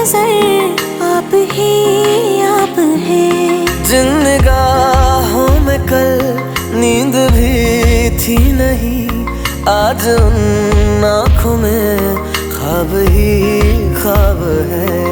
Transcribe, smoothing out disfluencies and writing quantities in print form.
नजर आप ही आप है। जिन निगाहों में कल नींद भी थी नहीं, आज उन आँखों में ख्वाब ही ख्वाब है।